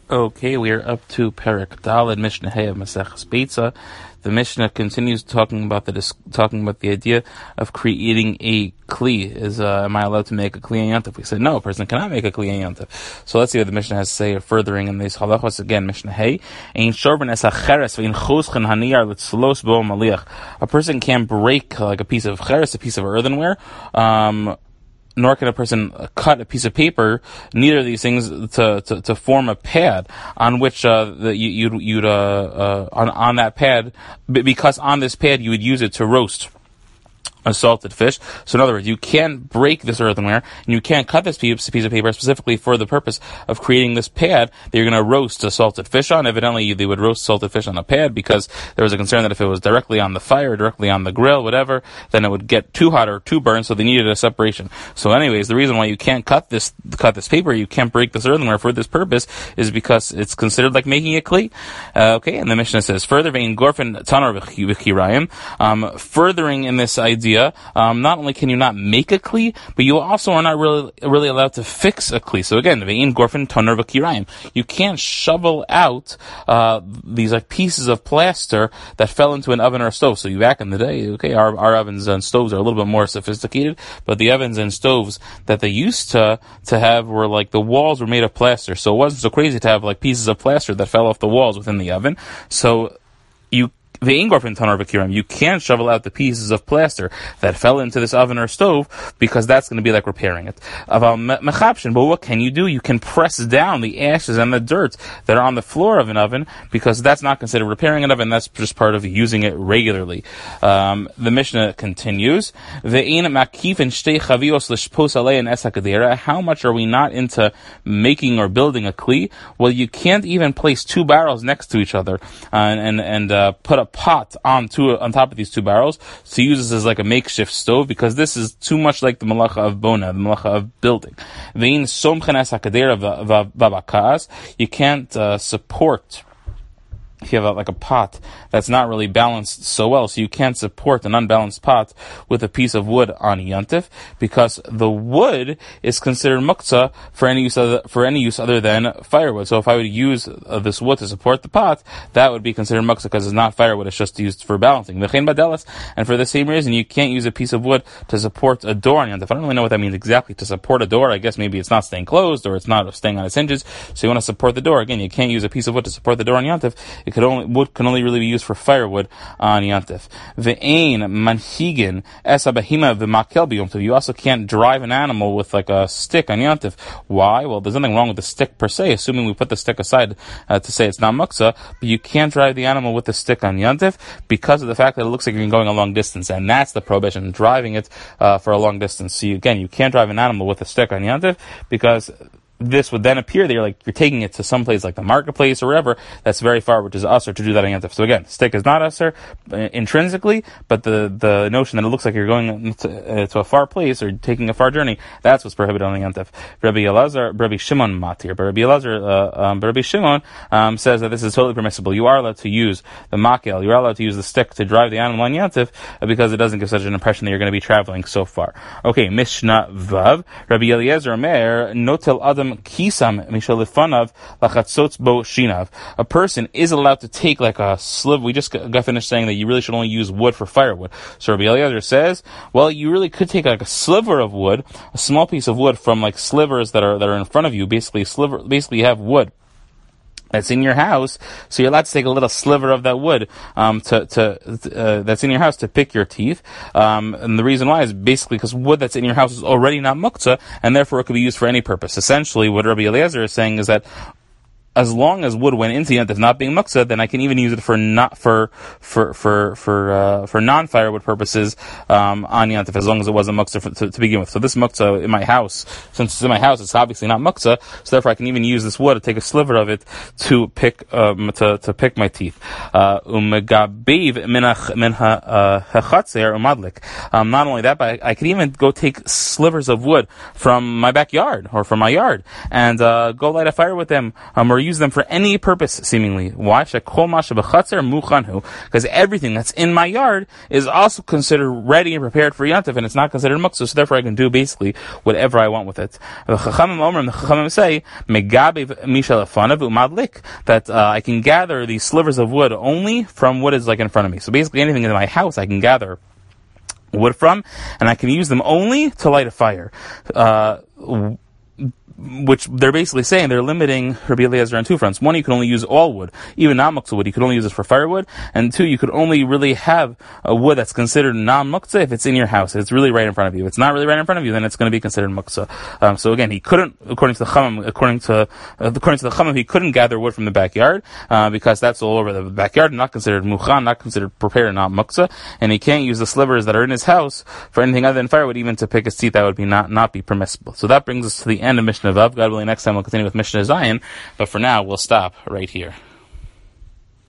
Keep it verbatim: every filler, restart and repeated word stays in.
Okay, we are up to Perek Daled Mishnah Hey of Maseches Beitza. The Mishnah continues talking about the talking about the idea of creating a kli. Is uh, am I allowed to make a kli yantif? We said no, a person cannot make a kli yantif. So let's see what the Mishnah has to say furthering in these halachos. Again, Mishnah Hey, ein shorben es acheres ve'in choschen haniyar letzlos bo maliach. A person can break uh, like a piece of cheres, a piece of earthenware. Um, Nor can a person cut a piece of paper, neither of these things, to, to, to form a pad on which uh, the, you, you'd, you'd uh, uh, on, on that pad, because on this pad you would use it to roast a salted fish. So in other words, you can't break this earthenware, and you can't cut this piece, piece of paper specifically for the purpose of creating this pad that you're going to roast a salted fish on. Evidently, they would roast salted fish on a pad because there was a concern that if it was directly on the fire, directly on the grill, whatever, then it would get too hot or too burned, so they needed a separation. So anyways, the reason why you can't cut this cut this paper, you can't break this earthenware for this purpose, is because it's considered like making a kli. Uh, okay, and the Mishnah says, further, vein gorfen tanar v'chirayim, um, furthering in this idea, Um, not only can you not make a kli, but you also are not really really allowed to fix a kli. So again, ve'in gorfen toner v'kirayim, you can't shovel out uh, these like pieces of plaster that fell into an oven or a stove. So you back in the day, okay, our, our ovens and stoves are a little bit more sophisticated, but the ovens and stoves that they used to to have were like the walls were made of plaster. So it wasn't so crazy to have like pieces of plaster that fell off the walls within the oven. So you you can't shovel out the pieces of plaster that fell into this oven or stove, because that's going to be like repairing it. But what can you do? You can press down the ashes and the dirt that are on the floor of an oven, because that's not considered repairing an oven. That's just part of using it regularly. Um, the Mishnah continues, how much are we not into making or building a kli? Well, you can't even place two barrels next to each other uh, and and, and uh, put a pot on two, on top of these two barrels to use this as like a makeshift stove, because this is too much like the malacha of bona, the malacha of building. You can't uh, support, if you have a, like a pot that's not really balanced so well, so you can't support an unbalanced pot with a piece of wood on yantif, because the wood is considered muktzah for any use other, for any use other than firewood. So if I would use uh, this wood to support the pot, that would be considered muktzah, because it's not firewood; it's just used for balancing. And for the same reason, you can't use a piece of wood to support a door on yantif. I don't really know what that means exactly. To support a door, I guess maybe it's not staying closed or it's not staying on its hinges. So you want to support the door. Again, you can't use a piece of wood to support the door on yantif. It could only wood can only really be used for firewood on yantif. Ve'ein manhigin es abahima v'makel b'yom tov. You also can't drive an animal with like a stick on yantif. Why? Well, there's nothing wrong with the stick per se, assuming we put the stick aside uh, to say it's not muktzah. But you can't drive the animal with the stick on yantif because of the fact that it looks like you're going a long distance, and that's the prohibition: driving it uh, for a long distance. So you, again, you can't drive an animal with a stick on yantif, because this would then appear that you're like you're taking it to some place like the marketplace or wherever that's very far, which is usher to do that on yantif. So again, stick is not usher uh, intrinsically, but the the notion that it looks like you're going to, uh, to a far place or taking a far journey, that's what's prohibited on yantif. Rabbi Elazar, Rabbi Shimon matir, but Rabbi Elazar, uh, um, Rabbi Shimon um, says that this is totally permissible. You are allowed to use the makel, you are allowed to use the stick to drive the animal on yantif, uh, because it doesn't give such an impression that you're going to be traveling so far. Okay, Mishnah Vav, Rabbi Eliezer Omer, notel adam kisam mishalifanav lachatzotz bo shinav. A person is allowed to take like a sliver. We just got finished saying that you really should only use wood for firewood. So Rabbi Eliezer says, well, you really could take like a sliver of wood, a small piece of wood from like slivers that are that are in front of you. Basically, sliver. Basically, you have wood that's in your house, so you're allowed to take a little sliver of that wood um, to, to uh, that's in your house to pick your teeth. Um, and the reason why is basically because wood that's in your house is already not muktzah, and therefore it could be used for any purpose. Essentially, what Rabbi Eliezer is saying is that as long as wood went into yantif not being muktzah, then I can even use it for not for for for for uh, for non firewood purposes um, on yantif, as long as it wasn't muktzah for, to, to begin with. So this muktzah in my house, since it's in my house, it's obviously not muktzah. So therefore, I can even use this wood to take a sliver of it to pick um, to to pick my teeth. Umegabev minha hechatzer umadlik. Not only that, but I, I could even go take slivers of wood from my backyard or from my yard and uh, go light a fire with them, um, or use them for any purpose, seemingly. Why? Because everything that's in my yard is also considered ready and prepared for Yantif, and it's not considered muktzah, so therefore I can do basically whatever I want with it. The Chachamim say, that uh, I can gather these slivers of wood only from what is like in front of me. So basically anything in my house I can gather wood from, and I can use them only to light a fire. Uh, which they're basically saying they're limiting Rabbi Eliezer on two fronts. One, you can only use all wood, even non-muktzah wood. You could only use it for firewood. And two, you could only really have a wood that's considered non-muktzah if it's in your house. If it's really right in front of you. If it's not really right in front of you, then it's going to be considered muktzah. Um, so again, he couldn't, according to the Chachamim, according to uh, according to the Chachamim, he couldn't gather wood from the backyard uh, because that's all over the backyard, not considered mukhan, not considered prepared, not muktzah. And he can't use the slivers that are in his house for anything other than firewood, even to pick a seat. That would be not not be permissible. So that brings us to the end of Mishnah Vav. God willing, next time we'll continue with Mishnah Zion, but for now we'll stop right here.